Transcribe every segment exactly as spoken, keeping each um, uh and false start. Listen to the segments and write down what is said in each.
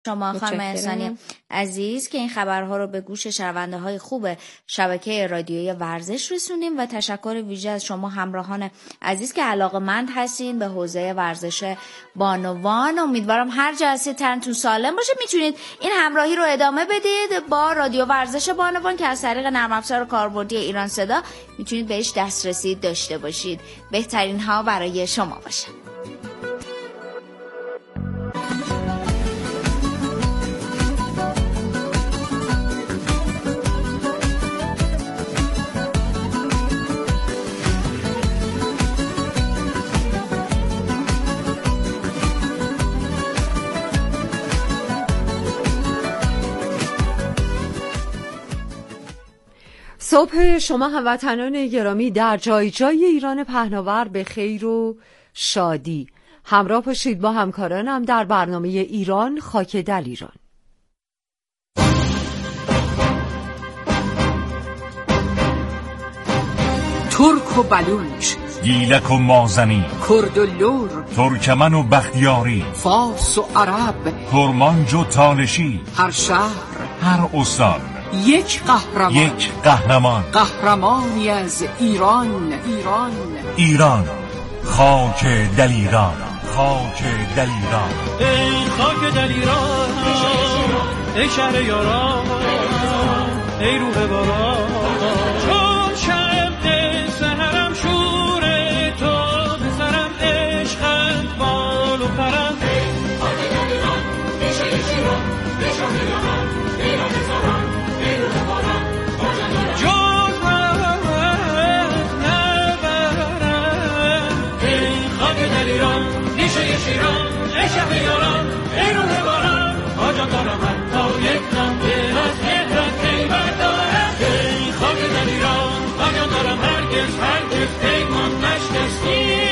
شما خانم احسانی عزیز که این خبرها رو به گوش شنونده های خوب شبکه رادیویی ورزش رسوندیم و تشکر ویژه از شما همراهان عزیز که علاقه‌مند هستین به حوزه ورزش بانوان. امیدوارم هر جا هستید تنتون سالم باشه. میتونید این همراهی رو ادامه بدید با رادیو ورزش بانوان که از طریق نرم افزار کاربردی ایران صدا میتونید بهش دسترسی داشته باشید. بهترین ها برای شما باشه. صبح شما هموطنان گرامی در جای جای ایران پهناور به خیر و شادی. همراه باشید با همکارانم در برنامه ایران خاک دلیران. ترک و بلوچ، گیلک و مازنی، کرد و لور، ترکمن و بختیاری، فارس و عرب، کرمانج و تالشی، هر شهر، هر استان یک قهرمان، یک قهرمان، قهرمانی از ایران. ایران ایران خاک دلیران، خاک دلیران، ای خاک دلیران، ای شهر یاران، ای روح باران، چون شب سحرم شور تو بسرم عشقت بال و پرم. ای خاک دلیران، ای شهر شیران، ای شهر یاران، ای روح باران، ای روح باران، جز من نبرم. ای خاک دلیران، ای شهر شیران، ای شهر یاران، ای روح باران، آجان دارم حتی یک نمده از مهرت قیمت دارم. ای خاک دلیران، آجان دارم هرگز هرگز پیمان نشکستیم.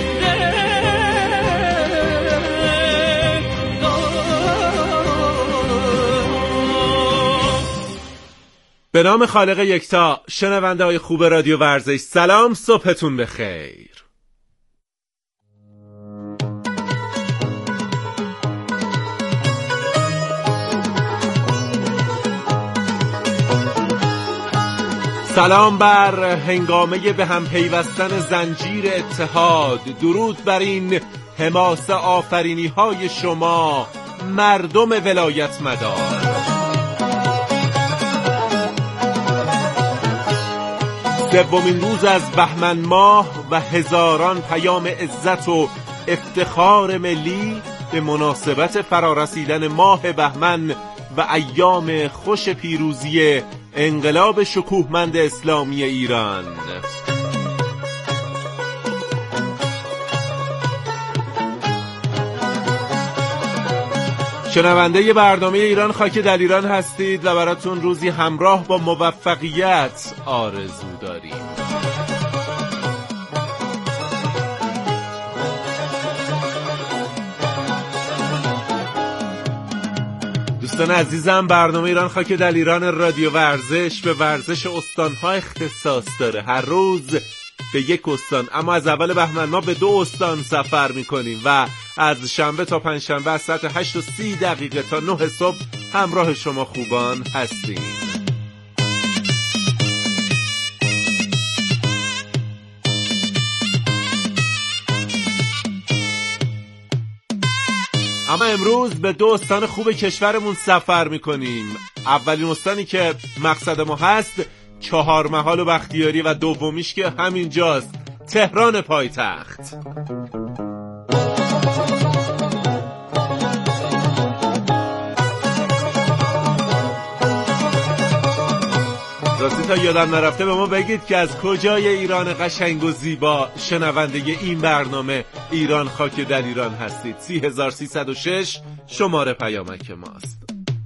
به نام خالق یکتا، شنونده های خوب رادیو ورزش، سلام، صبحتون بخیر. سلام بر هنگامه به هم پیوستن زنجیر اتحاد. درود بر این حماسه آفرینی های شما مردم ولایت مدار. سومین روز از بهمن ماه و هزاران پیام عزت و افتخار ملی به مناسبت فرارسیدن ماه بهمن و ایام خوش پیروزی انقلاب شکوهمند اسلامی ایران. شنونده برنامه ایران خاک دلیران هستید و براتون روزی همراه با موفقیت آرزو داریم. دوستان عزیزم، برنامه ایران خاک دلیران رادیو ورزش به ورزش استان‌ها اختصاص داره. هر روز به یک استان، اما از اول بهمن ما به دو استان سفر میکنیم و از شنبه تا پنجشنبه از ساعت هشت و سی دقیقه تا نه صبح همراه شما خوبان هستیم. اما امروز به دو استان خوب کشورمون سفر میکنیم. اولین استانی که مقصد ما هست چهار محال و بختیاری و دومیش که همینجاست، تهران پایتخت. راستی تا یادم نرفته به ما بگید که از کجای ایران قشنگ و زیبا شنونده این برنامه ایران خاک دلیران هستید. سی هزار سیصد و شش شماره پیامک ماست.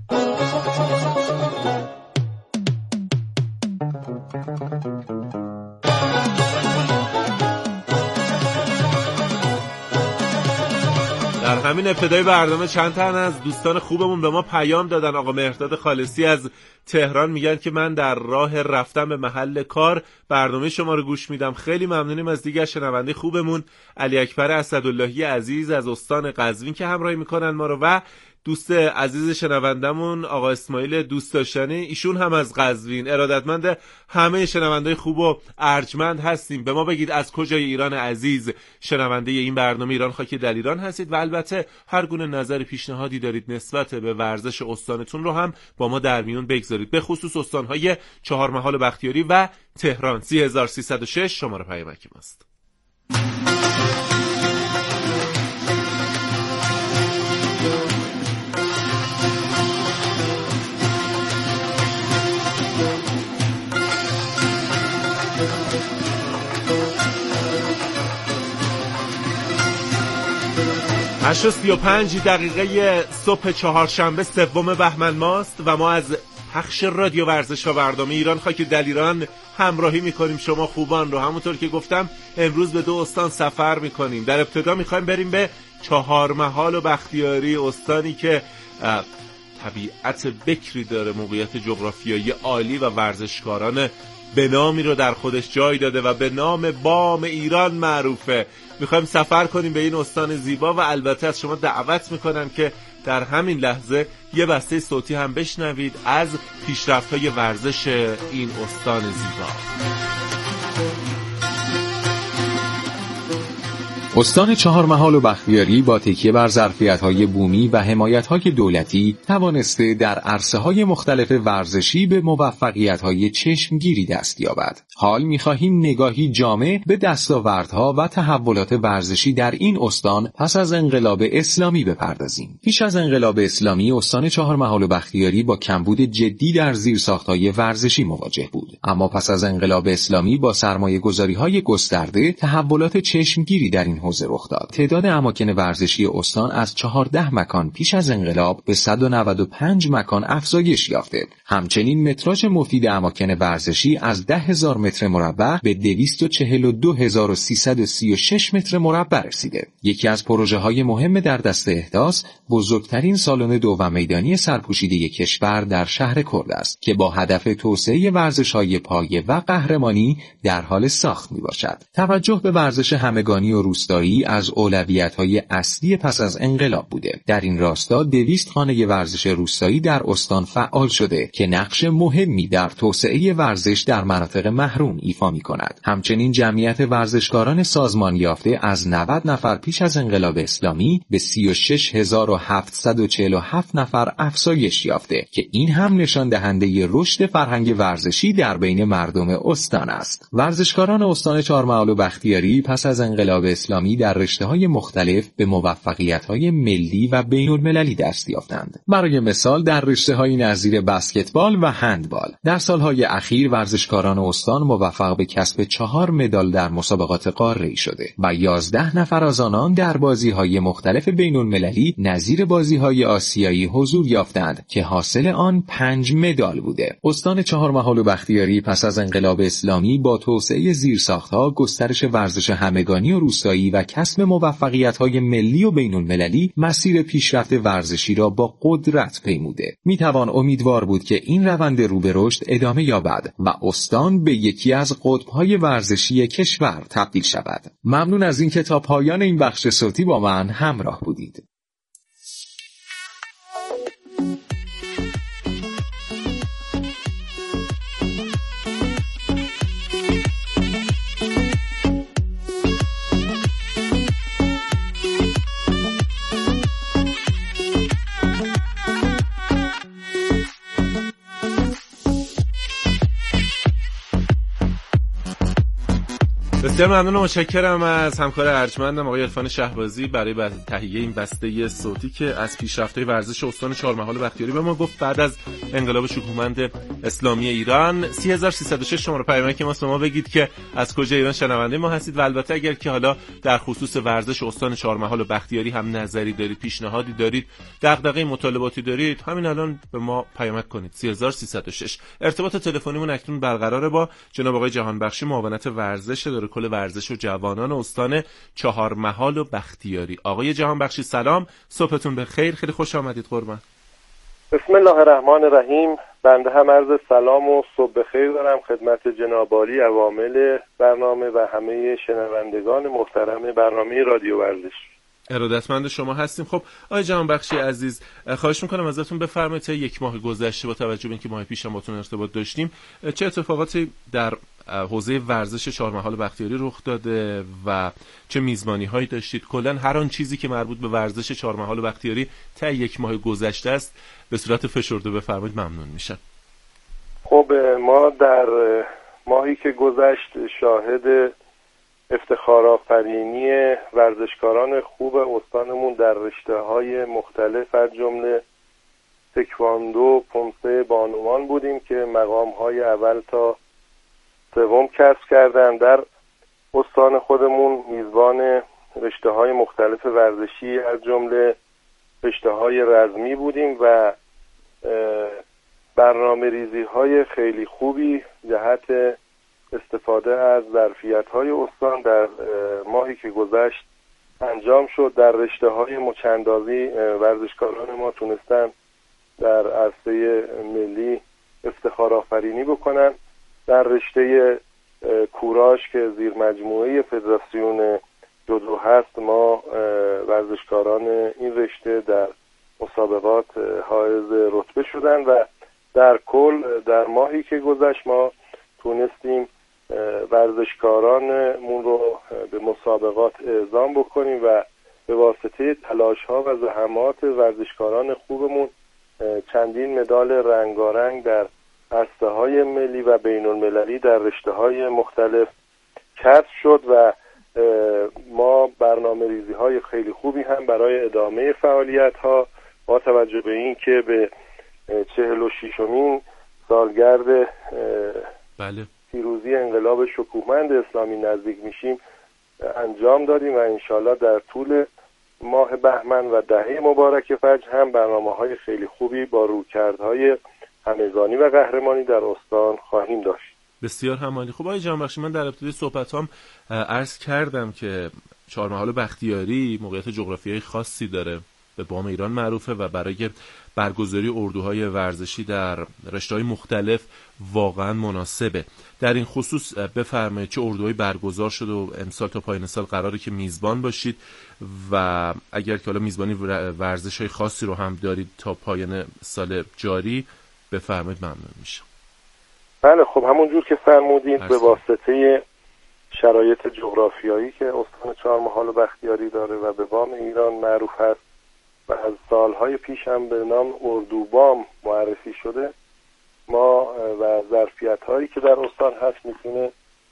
در همین ابتدای برنامه چند تا از دوستان خوبمون به ما پیام دادن. آقا مهرداد خالصی از تهران میگن که من در راه رفتن به محل کار برنامه شما رو گوش میدم. خیلی ممنونیم از دیگر شنونده خوبمون علی اکبر اسداللهی عزیز از استان قزوین که همراهی میکنن ما رو، و دوست عزیز شنوندمون آقا اسماعیل دوست داشتنی، ایشون هم از قزوین، ارادتمند همه شنوندای خوب و ارجمند هستیم. به ما بگید از کجای ایران عزیز شنونده این برنامه ایران خاک دلیران هستید و البته هر گونه نظر پیشنهادی دارید نسبت به ورزش استانتون رو هم با ما در میون بگذارید، به خصوص استانهای چهارمحال بختیاری و تهران. سه هزار و سیصد و شش شماره پیامک ماست. هشت و سی و پنج دقیقه صبح چهارشنبه سوم بهمن ماست و ما از پخش رادیو ورزش و برنامه ایران خاک دلیران همراهی میکنیم شما خوبان رو. همونطور که گفتم امروز به دو استان سفر میکنیم. در ابتدا میخوایم بریم به چهارمحال و بختیاری، استانی که طبیعت بکری داره، موقعیت جغرافیایی عالی و ورزشکاران به نامی رو در خودش جای داده و به نام بام ایران معروفه. میخوایم سفر کنیم به این استان زیبا و البته از شما دعوت میکنم که در همین لحظه یه بسته صوتی هم بشنوید از پیشرفت‌های ورزش این استان زیبا. استان چهارمحال و بختیاری با تکیه بر ظرفیت‌های بومی و حمایت‌های دولتی توانسته در عرصه‌های مختلف ورزشی به موفقیت‌های چشمگیری دست یابد. حال می‌خواهیم نگاهی جامع به دستاوردها و تحولات ورزشی در این استان پس از انقلاب اسلامی بپردازیم. پیش از انقلاب اسلامی استان چهارمحال و بختیاری با کمبود جدی در زیرساخت‌های ورزشی مواجه بود. اما پس از انقلاب اسلامی با سرمایه‌گذاری‌های گسترده تحولات چشمگیری در این حوزه رخ داد. تعداد اماکن ورزشی استان از چهارده مکان پیش از انقلاب به صد و نود و پنج مکان افزایش یافته. همچنین متراژ مفید اماکن ورزشی از ده هزار متر مربع به دویست و چهل و دو هزار و سیصد و سی و شش متر مربع رسیده. یکی از پروژه‌های مهم در دست احداث بزرگترین سالن دوم میدانی سرپوشیده کشور در شهر کرد است که با هدف توسعه ورزش‌های پایه و قهرمانی در حال ساخت میباشد. توجه به ورزش همگانی و روستایی از اولویت‌های اصلی پس از انقلاب بوده. در این راستا دویست خانه ورزش روستایی در استان فعال شده که نقش مهمی در توسعه ورزش در مناطق محروم ایفا می‌کند. همچنین جمعیت ورزشکاران سازمان یافته از نود نفر پیش از انقلاب اسلامی به سی و شش هزار و هفتصد و چهل و هفت نفر افزایش یافته که این هم نشان دهنده رشد فرهنگ ورزشی در بین مردم استان است. ورزشکاران استان چهارمحال و بختیاری پس از انقلاب اسلامی در رشته‌های مختلف به موفقیت‌های ملی و بین‌المللی دست یافتند. برای مثال در رشته‌های نظیر بسکتبال و هندبال در سالهای اخیر ورزشکاران استان موفق به کسب چهار مدال در مسابقات قاره‌ای شده و یازده نفر از آنان در بازی‌های مختلف بین‌المللی نظیر بازی‌های آسیایی حضور یافتند که حاصل آن پنج مدال بوده. استان چهارمحال و بختیاری پس از انقلاب اسلامی با توسعه زیرساخت‌ها، گسترش ورزش همگانی و روستایی و کسب موفقیت‌های ملی و بین‌المللی مسیر پیشرفت ورزشی را با قدرت پیموده. میتوان امیدوار بود که این روند رو به رشد ادامه یابد و استان به یکی از قطب‌های ورزشی کشور تبدیل شود. ممنون از اینکه تا پایان این بخش صوتی با من همراه بودید. بسیار ممنون و متشکرم از همکار ارجمندم آقای عرفان شهبازی برای تهیه این بسته صوتی که از پیشرفت‌های ورزش استان چهارمحال و بختیاری به ما گفت بعد از انقلاب شکوهمند اسلامی ایران. سه هزار و سیصد و شش شماره پیامک ما است. ما بگید که از کجا ایران شنونده ما هستید و البته اگر که حالا در خصوص ورزش استان چهارمحال و بختیاری هم نظری دارید، پیشنهادی دارید، دغدغه مطالباتی دارید، همین الان به ما پیامک کنید. سه هزار و سیصد و شش. ارتباط تلفنیمون اکنون برقراره با جناب آقای جهانبخشی، معاونت ورزش اداره کل ورزش و جوانان استان چهارمحال و بختیاری. آقای جهانبخشی سلام، صبحتون بخیر، خیلی خوش آمدید قربان. بسم الله الرحمن الرحیم. بنده هم عرض سلام و صبح بخیر دارم خدمت جناب عالی عوامل برنامه و همه شنوندگان محترم برنامه رادیو ورزش. ارادتمند شما هستیم. خب آقای جهانبخشی عزیز، خواهش میکنم ازتون بفرمایید تا یک ماه گذشته با توجه به اینکه ماه پیش هم باتون ارتباط داشتیم چه اتفاقاتی در حوزه ورزش چهارمحال بختیاری رخ داده و چه میزبانی هایی داشتید؟ کلا هر آن چیزی که مربوط به ورزش چهارمحال بختیاری تا یک ماه گذشته است به صورت فشرده بفرمایید، ممنون میشم. خب ما در ماهی که گذشت شاهد افتخارآفرینی ورزشکاران خوب استانمون در رشته‌های مختلف از جمله تکواندو پونسه بانوان بودیم که مقام‌های اول تا سوم کسب کردن. در استان خودمون میزبان رشته‌های مختلف ورزشی از جمله رشته‌های رزمی بودیم و برنامه ریزی های خیلی خوبی جهت استفاده از ظرفیت‌های استان در ماهی که گذشت انجام شد. در رشته‌های مچاندازی ورزشکاران ما تونستن در عرصه ملی افتخار آفرینی بکنن. در رشته کوراش که زیر مجموعه فدراسیون جودو هست ما ورزشکاران این رشته در مسابقات حائز رتبه شدن و در کل در ماهی که گذشت ما تونستیم ورزشکارانمون رو به مسابقات اعزام بکنیم و به واسطه تلاش‌ها و زحمات ورزشکاران خوبمون چندین مدال رنگارنگ در عرصه‌های ملی و بین‌المللی در رشته‌های مختلف کسب شد و ما برنامه ریزی های خیلی خوبی هم برای ادامه فعالیت ها با توجه به این که به چهل و ششمین سالگرد بله. پیروزی انقلاب شکوهمند اسلامی نزدیک میشیم انجام دادیم و انشالله در طول ماه بهمن و دهه مبارک فجر هم برنامه های خیلی خوبی با رویکردهای همگانی و قهرمانی در استان خواهیم داشت. بسیار همالی. خب آقای جهانبخشی، من در ابتدای صحبتام عرض کردم که چهارمحال بختیاری موقعیت جغرافیایی خاصی داره، به بام ایران معروفه و برای برگزاری اردوهای ورزشی در رشته‌های مختلف واقعا مناسبه. در این خصوص بفرمایید چه اردوهایی برگزار شده و امسال تا پایان سال قراره که میزبان باشید و اگر که حالا میزبانی ورزش‌های خاصی رو هم دارید تا پایان سال جاری بفرمایید، ممنون میشم. بله خب همونجور که فرمودید به واسطه شرایط جغرافیایی که استان چهارمحال بختیاری داره و به بام ایران معروف هست و از سالهای پیش هم به نام اردوبام معرفی شده، ما و ظرفیت‌هایی که در استان هست میتونه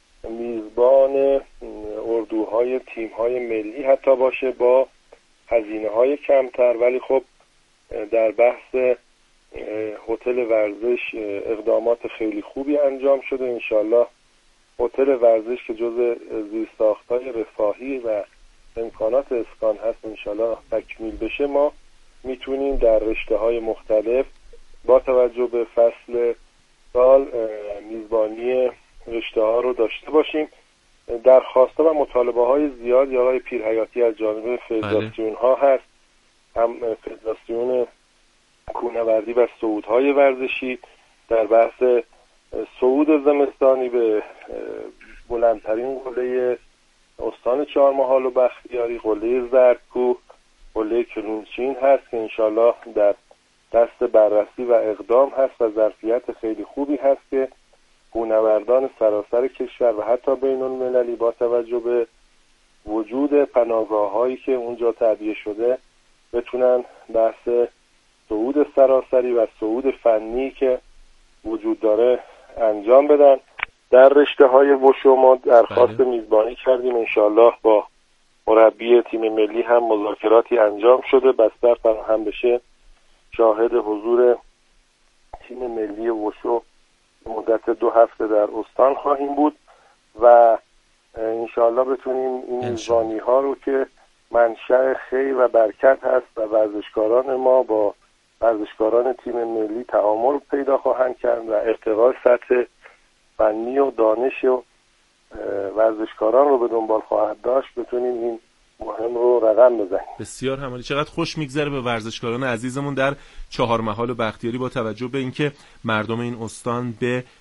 میزبان اردوهای تیم‌های ملی حتی باشه با هزینه‌های کمتر، ولی خب در بحث هتل ورزش اقدامات خیلی خوبی انجام شده. انشالله هتل ورزش که جزء زیرساخت‌های رفاهی و امکانات اسکان هست انشالله تکمیل بشه، ما میتونیم در رشته‌های مختلف با توجه به فصل سال میزبانی رشته‌ها رو داشته باشیم. درخواست‌ها و مطالبه‌های زیادی آقای پیرحیاتی از جانب فدراسیون‌ها هست، هم فدراسیون کوهنوردی و صعودهای ورزشی در بحث صعود زمستانی به بلندترین قله استان چهارمحال و بختیاری، قله زردکوه، قله کلونچین هست که انشالله در دست بررسی و اقدام هست و ظرفیت خیلی خوبی هست که کوهنوردان سراسر کشور و حتی بین المللی با توجه به وجود پناهگاه‌هایی که اونجا تعبیه شده بتونن بحث صعود سراسری و صعود فنی که وجود داره انجام بدن. در رشته‌های وشو ما درخواست بله. میزبانی کردیم، انشالله با مربی تیم ملی هم مذاکراتی انجام شده، بستر فراهم بشه شاهد حضور تیم ملی وشو مدت دو هفته در استان خواهیم بود و انشالله بتونیم این میزبانی ها رو که منشأ خیر و برکت هست و ورزشکاران ما با ورزشکاران تیم ملی تعامل پیدا خواهند کرد و ارتقای سطح فنی و دانش و ورزشکاران رو به دنبال خواهد داشت، بتونیم این مهم رو رقم بزنیم. بسیار همالی. چقدر خوش میگذره به ورزشکاران عزیزمون در چهارمحال و بختیاری با توجه به اینکه مردم این استان به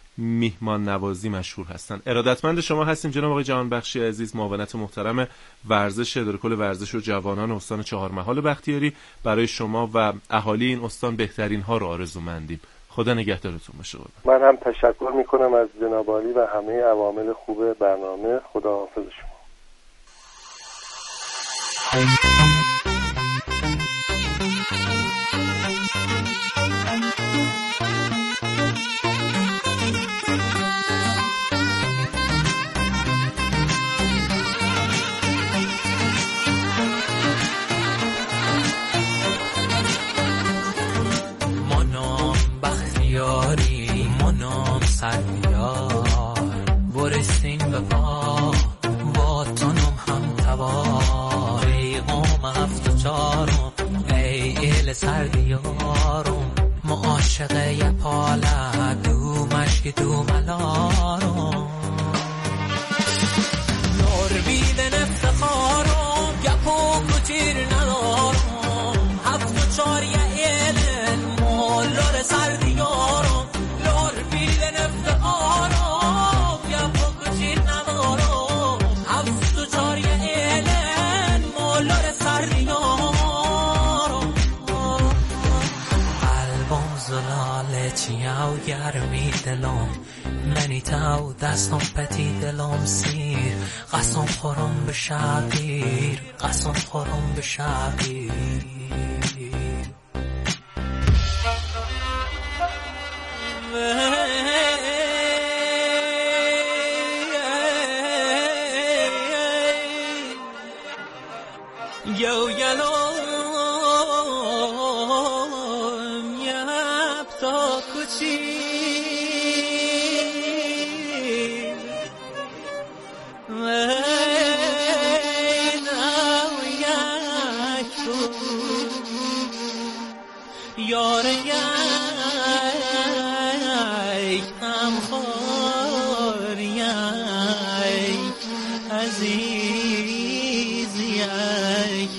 میهمان نوازی مشهور هستن. ارادتمند شما هستیم جناب آقای جهانبخشی عزیز، معاونت محترم ورزش اداره کل ورزش و جوانان استان چهارمحال بختیاری. برای شما و اهالی این استان بهترین ها رو آرزومندیم. خدا نگهدارتون باشه. من هم تشکر میکنم از جناب عالی و همه عوامل خوب برنامه. خدا حافظ شما. سردیار برسین به پا با تنم هم توار ای قوم هفت و چارم ای ایل سردیارم ما عاشقه یه پاله دو مشک دو ملارم نور بیدن افتخارم گپو کچیر ندارم هفت و چار یه ایل مولار سردیارم چیاو گرمی دلم منی تاو دستم پتی دلم سیر قسم خورم به شبیر قسم خورم به شبیر یو یلو یار یک هم خور یک عزیز یک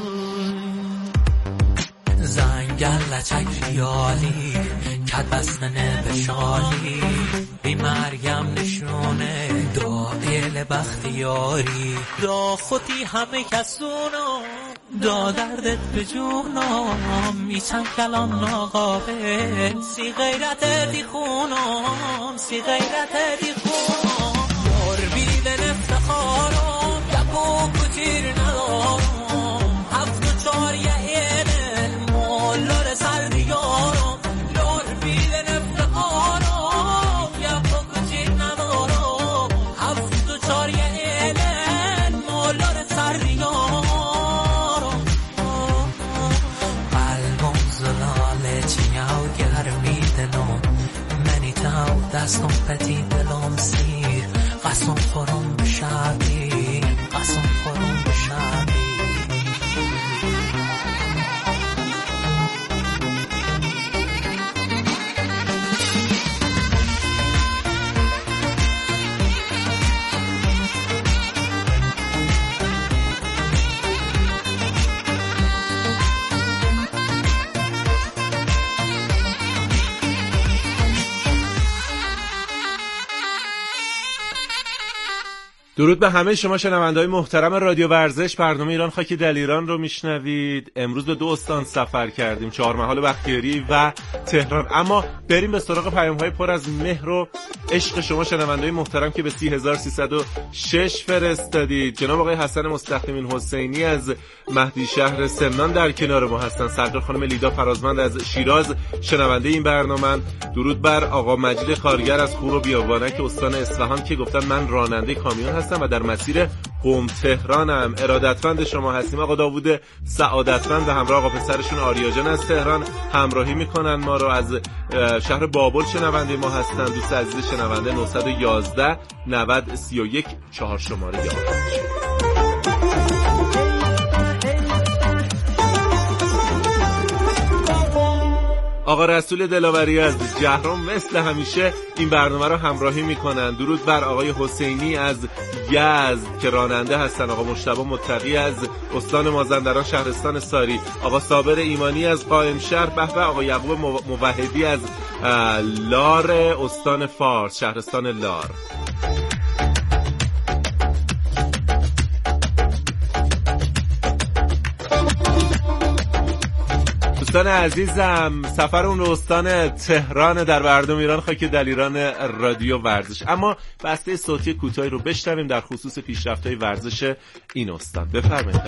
زنگل لچک ریالی کد بستنه به شالی بی مرگم نشونه دا ایل بختیاری دا خودی همه کسونو دا دردت به جونم میچم کلام ناقابل سی غیرت دی خونم سی غیرت دی خونم یار بیدن افتخارم گپو کچیر ندارم هفت و چار یه ایل مولار سردیارم یار بیدن افتخارم گپو کچیر ندارم هفت و چار یه ایل مولار سردیارم دستم پتی دلم سیر قسم خورم به شبیر قسم خورم به شبیر درود به همه شما شنونده‌های محترم رادیو ورزش. برنامه ایران خاک دلیران رو میشنوید. امروز به دو استان سفر کردیم، چهارمحال بختیاری و تهران. اما بریم به سراغ پیام‌های پر از مهر و عشق شما شنونده‌های محترم که به سی هزار و سیصد و شش فرستادید. جناب آقای حسن مستقیمین حسینی از مهدی شهر سمنان در کنار ما هستن. سرکار خانم لیدا فرازمند از شیراز شنونده این برنامه. درود بر آقا مجید کارگر از خور و بیابانک استان اصفهان که گفتن من راننده کامیون هستم و در مسیر قم تهرانم. ارادتمند شما هستیم. آقا داوود سعادتمند و همراه آقا پسرشون آریا جان از تهران همراهی میکنن ما رو. از شهر بابل شنونده ما هستن. دوست عزیز شنونده نهصد و یازده نود سی و یک چهار شماره یاد. آقا رسول دلاوری از جهرم مثل همیشه این برنامه رو همراهی میکنن. درود بر آقای حسینی از یزد که راننده هستن، آقا مجتبی متقی از استان مازندران شهرستان ساری، آقا صابر ایمانی از قائم شهر، به به آقا یعقوب موحدی از لار استان فارس شهرستان لار. دوستان عزیزم، سفر اون استان تهران در مردم ایران خاک دلیران رادیو ورزش. اما بسته صوتی کوتاهی رو بشنویم در خصوص پیشرفت‌های ورزش این استان. بفرمایید.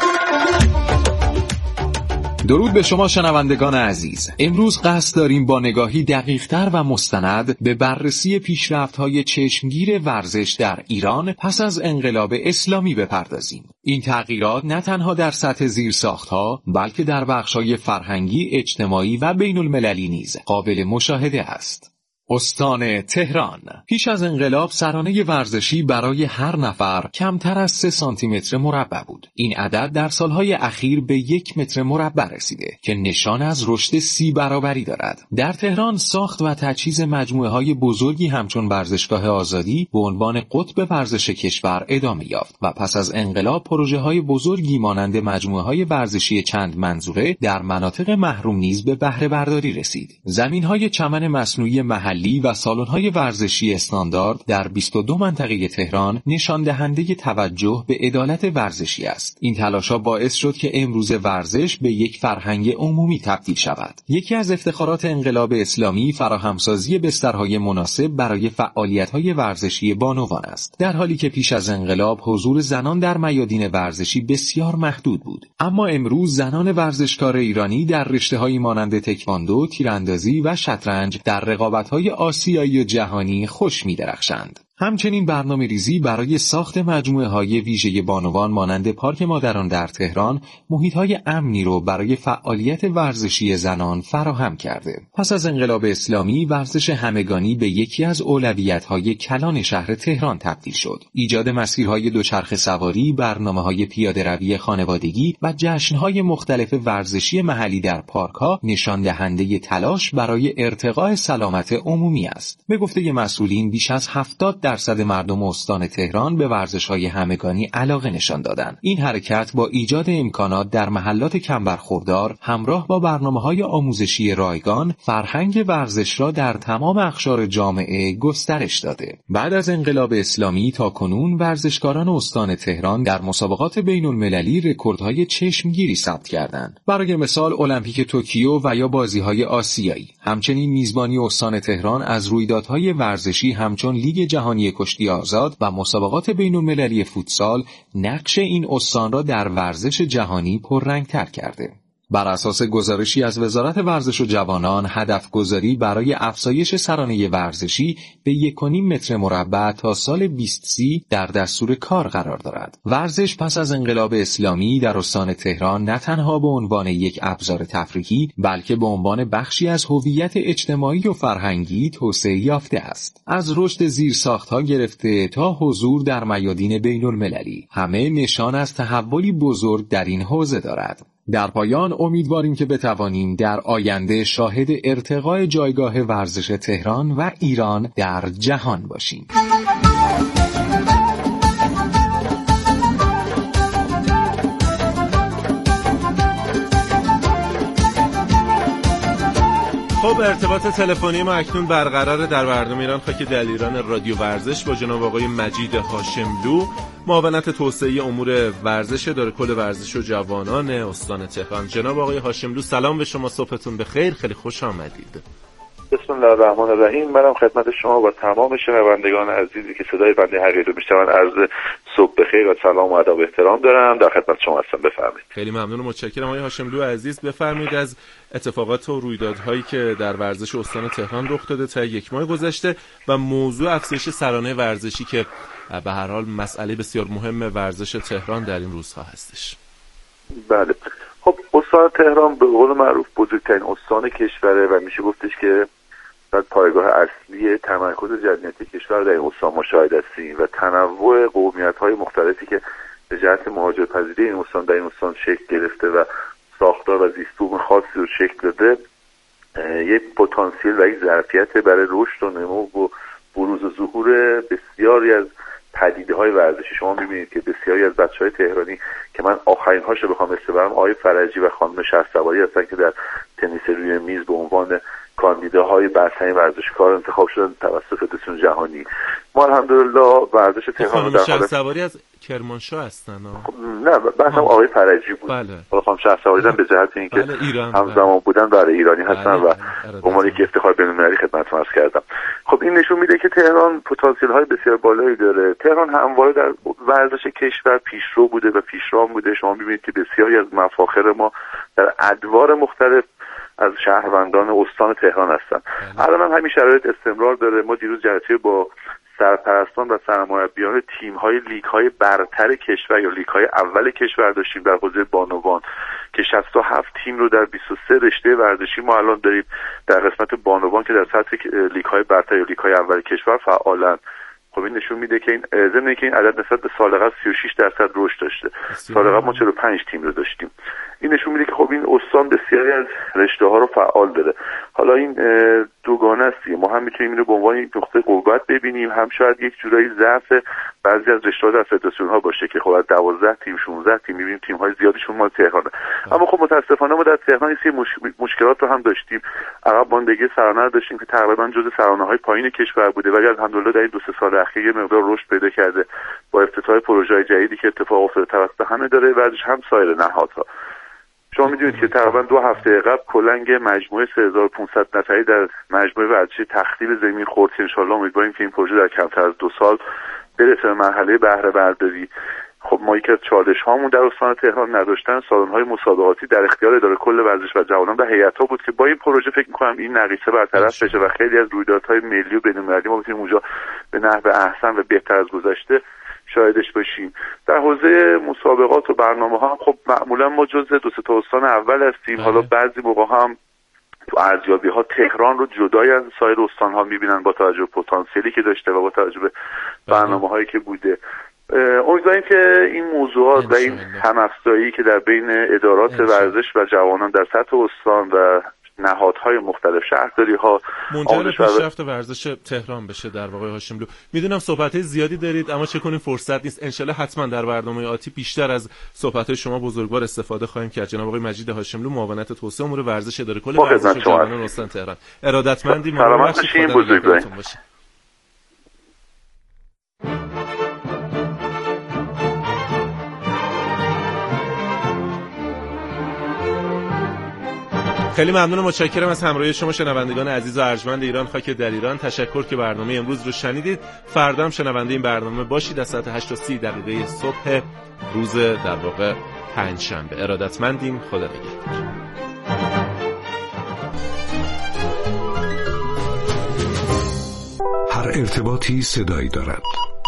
درود به شما شنوندگان عزیز. امروز قصد داریم با نگاهی دقیق‌تر و مستند به بررسی پیشرفت‌های چشمگیر ورزش در ایران پس از انقلاب اسلامی بپردازیم. این تغییرات نه تنها در سطح زیرساخت‌ها بلکه در بخش‌های فرهنگی، اجتماعی و بین‌المللی نیز قابل مشاهده است. استان تهران پیش از انقلاب سرانه ورزشی برای هر نفر کمتر از سه سانتی متر مربع بود. این عدد در سالهای اخیر به یک متر مربع رسیده که نشان از رشد سی برابری دارد. در تهران ساخت و تجهیز مجموعه های بزرگی همچون ورزشگاه آزادی به عنوان قطب ورزش کشور ادامه یافت و پس از انقلاب پروژه های بزرگی مانند مجموعه های ورزشی چند منظوره در مناطق محروم نیز به بهره برداری رسید. زمین های چمن مصنوعی محلی و سالن‌های ورزشی استاندارد در بیست و دو منطقه تهران نشان دهنده توجه به عدالت ورزشی است. این تلاش‌ها باعث شد که امروز ورزش به یک فرهنگ عمومی تبدیل شود. یکی از افتخارات انقلاب اسلامی فراهمسازی بسترهای مناسب برای فعالیت‌های ورزشی بانوان است. در حالی که پیش از انقلاب حضور زنان در میادین ورزشی بسیار محدود بود، اما امروز زنان ورزشکار ایرانی در رشته‌هایی مانند تکواندو، تیراندازی و شطرنج در رقابت‌های آسیایی و جهانی خوش می‌درخشند. همچنین برنامه ریزی برای ساخت مجموعه های ویژه بانوان مانند پارک مادران در تهران محیط های امنی رو برای فعالیت ورزشی زنان فراهم کرده. پس از انقلاب اسلامی ورزش همگانی به یکی از اولویت های کلان شهر تهران تبدیل شد. ایجاد مسیرهای دوچرخه سواری، برنامه های پیاده روی خانوادگی و جشن های مختلف ورزشی محلی در پارک ها نشان دهنده تلاش برای ارتقاء سلامت عمومی است. به گفته مسئولین بیش از هفتاد درصد مردم استان تهران به ورزش‌های همگانی علاقه نشان دادند. این حرکت با ایجاد امکانات در محلات کم برخوردار همراه با برنامه‌های آموزشی رایگان فرهنگ ورزش را در تمام اقشار جامعه گسترش داده. بعد از انقلاب اسلامی تا کنون ورزشکاران استان تهران در مسابقات بین‌المللی رکوردهای چشمگیری ثبت کردند. برای مثال المپیک توکیو و یا بازی‌های آسیایی. همچنین میزبانی استان تهران از رویدادهای ورزشی همچون لیگ جهانی کشتی آزاد و مسابقات بین‌المللی فوتسال نقش این استان را در ورزش جهانی پررنگ‌تر کرده. بر اساس گزارشی از وزارت ورزش و جوانان، هدف گذاری برای افزایش سرانه ورزشی به یک و نیم متر مربع تا سال بیست سی در دستور کار قرار دارد. ورزش پس از انقلاب اسلامی در استان تهران نه تنها به عنوان یک ابزار تفریحی بلکه به عنوان بخشی از هویت اجتماعی و فرهنگی توسعه یافته است. از رشد زیرساخت‌ها گرفته تا حضور در میادین بین‌المللی، همه نشان از تحولی بزرگ در این حوزه دارد. در پایان امیدواریم که بتوانیم در آینده شاهد ارتقای جایگاه ورزش تهران و ایران در جهان باشیم. خب ارتباط تلفنی ما اکنون برقرار در برنامه ایران خاک دلیران رادیو ورزش با جناب آقای مجید هاشملو، معاونت توسعه امور ورزش اداره کل ورزش و جوانان استان تهران. جناب آقای هاشملو سلام به شما، صبحتون بخیر، خیلی خوش آمدید. بسم الله الرحمن الرحیم. منم خدمت شما و تمام شنوندگان عزیزی که صدای بنده حقیر رو میشنون عرض صبح بخیر و سلام و ادب و احترام دارم. در خدمت شما هستم، بفرمایید. خیلی ممنون و متشکرم آقای هاشملو عزیز. بفرمایید از اتفاقات و رویدادهایی که در ورزش استان تهران رخ داده تا یک ماه گذشته و موضوع افزایش سرانه ورزشی که به هر حال مسئله بسیار مهم ورزش تهران در این روزها هستش. بله، خب استان تهران به قول معروف بزرگترین استان کشوره و میشه گفتش که در پایگاه اصلی تمرکز جمعیت کشور در این استان مشاهده هستیم و تنوع قومیت‌های مختلفی که به جهت مهاجرپذیری این استان در این استان شکل گرفته و ساختار و زیستبوم خاصی رو شکل داده یک پتانسیل و یک ظرفیت برای رشد و نمو و بروز و ظهور بسیاری از پدیده‌های ورزشی. شما می‌بینید که بسیاری از بچه‌های تهرانی که من آخرین هاشو بخوام اسم ببرم، آقای فرجی و خانم شهرسواری هستن که در تنیس روی میز به عنوان کاندیداهای برترین ورزشکار انتخاب شدن توسط فدراسیون جهانی. ما الحمدلله ورزش تهران در حال شهرسواری از کرمانشاه هستن. نه بحث هم آقای فرجی بود. بله. خانم شهرسواری هم به جهت اینکه بله ایران همزمان بودن برای ایرانی هستن بله. و به عنوان یک افتخار بین‌المللی خدمتتون عرض کردم. خب این نشون میده که تهران پتانسیل‌های بسیار بالایی داره. تهران همواره در ورزش کشور پیشرو بوده و پیشرام بوده. شما می‌بینید که بسیاری از مفاخر ما در ادوار مختلف از شهروندان استان تهران هستن. الان هم همین شرایط استمرار داره. ما دیروز جلسه با سرپرستان و سرمربیان تیم‌های لیگ‌های برتر کشور یا لیگ‌های اول کشور داشتیم در حوزه بانوان که شصت و هفت تیم رو در بیست و سه رشته ورزشی ما الان داریم در قسمت بانوان که در سطح لیگ‌های برتر یا لیگ‌های اول کشور فعالن. خب این نشون میده که این ضمن که این عدد نسبت به سال قبل سی و شش درصد رشد داشته. سال قبل ما چهل و پنج تیم رو داشتیم. این نشون میده که خب این استان بسیاری از رشته‌ها رو فعال داره. حالا این دوگانه است. ما هم میتونیم اینو به عنوان یک نقطه قوت ببینیم، هم شاید یک جورایی ضعف بعضی از رشته‌ها در فدراسیون‌ها باشه که خب از دوازده تیم شانزده تیم می‌بینیم تیم‌های زیادشون مال تهرانه. اما خب متأسفانه ما در تهران این مش... مشکلات رو هم داشتیم. عقب ماندگی سرانه داشتیم که تقریبا جزء سرانه‌های پایین کشور بوده، ولی الحمدلله در این دو سه سال اخیر یه مقدار رشد پیدا کرده با افتتاح پروژه‌های جدیدی که اتفاق افتاده توسط همه داره ورزش هم سایر نهادها. شما میدونید که تقریبا دو هفته قبل کلنگ مجموعه سه هزار و پانصد نفری در مجموعه ورزشی تخریب زمین خورد. ان شاءالله امیدواریم که این پروژه در کمتر از دو سال برسه به مرحله بهره برداری. خب ما یکی از چالش هامون در استان تهران نداشتن سالن‌های مسابقاتی در اختیار اداره کل ورزش و جوانان و هیئت‌ها بود که با این پروژه فکر می‌کنم این نقیصه برطرف بشه و خیلی از رویدادهای ملی و بین‌المللی ما بتونیم اونجا به نحو احسن و بهتر از گذشته شاهدش باشیم. در حوزه مسابقات و برنامه‌ها هم خب معمولا ما جزء دو سه تا استان اول هستیم. حالا بعضی موقع هم تو ارزیابی‌ها تهران رو جدای از سایر استان‌ها می‌بینن با توجه به پتانسیلی که داشته و با توجه به برنامه‌هایی که بوده. امیدواریم که این موضوعات و این هم‌افزایی که در بین ادارات ورزش و جوانان در سطح استان و نهادهای مختلف شهرداری ها منجر پیشرفت ورزش تهران بشه. در واقع هاشملو میدونم صحبت‌های زیادی دارید اما چه کنیم فرصت نیست. انشالله حتما در برنامه آتی بیشتر از صحبت‌های شما بزرگوار استفاده خواهیم کرد. جناب آقای مجید هاشملو، معاونت توسعه امور ورزش اداره کل ورزش جوانان استان تهران. ارادتمندی. سلامت باشین. بزرگوارتون باشه. خیلی ممنونم، متشکرم از همراهی شما شنوندگان عزیز و ارجمند ایران خاک در ایران. تشکر که برنامه امروز رو شنیدید. فردا هم شنونده این برنامه باشید از ساعت هشت و سی دقیقه صبح روز در واقع پنجشنبه. ارادتمندیم. خدا نگهدار. هر ارتباطی صدایی دارد.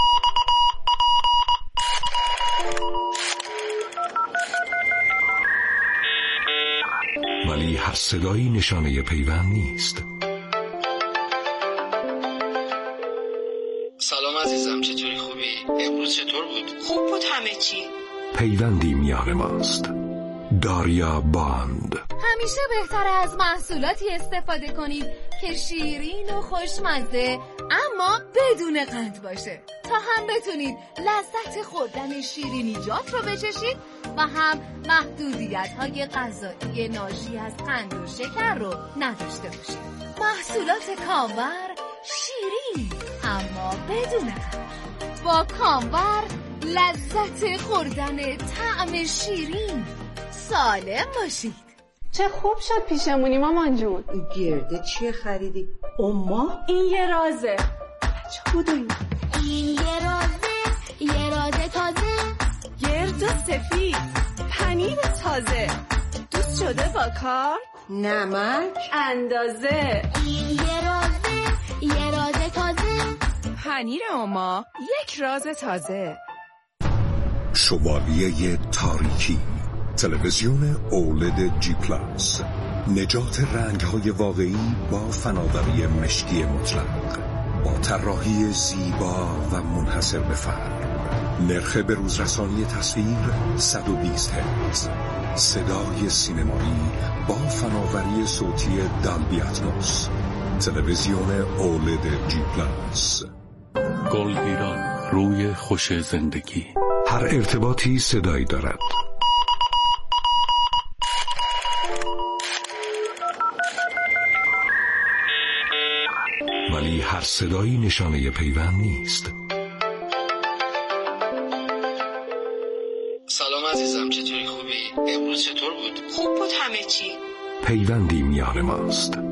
ولی هر صدایی نشانه پیوند نیست. سلام عزیزم، چطوری؟ خوبی؟ امروز چطور بود؟ خوب بود همه چی. پیوندی میان ماست. داریا باند. همیشه بهتره از محصولاتی استفاده کنید که شیرین و خوشمزه اما بدون قند باشه تا هم بتونید لذت خوردن شیرینیجات رو بچشید و هم محدودیت های غذایی ناشی از قند و شکر رو نداشته باشید. محصولات کامور شیرین اما بدون قند. با کامور لذت خوردن طعم شیرین. سالم باشید. چه خوب شد پیشمونی مامان جون. این گرده چیه خریدی؟ اما این یه رازه. چه بوده این؟ این یه رازه، یه رازه تازه، گرد و سفید، پنیر تازه، دوست شده با کار، نمک، اندازه. این یه رازه، یه رازه تازه، پنیر اما یک راز تازه. شوالیه تاریکی، تلویزیون اولد جی پلاس، نجات رنگ‌های واقعی با فناوری مشکی مطلق، با طراحی زیبا و منحصر به فرد. نرخ بروزرسانی تصویر صد و بیست هرتز. صدای سینمایی با فناوری صوتی دالبی اتموس. تلویزیون اولد جی پلاس. گل ایران، روی خوش زندگی. هر ارتباطی صدایی دارد. ولی هر صدایی نشانه پیوند نیست. سلام عزیزم، چطوری؟ خوبی؟ امروز چطور بود؟ خوب بود همه چی. پیوندی میان ماست.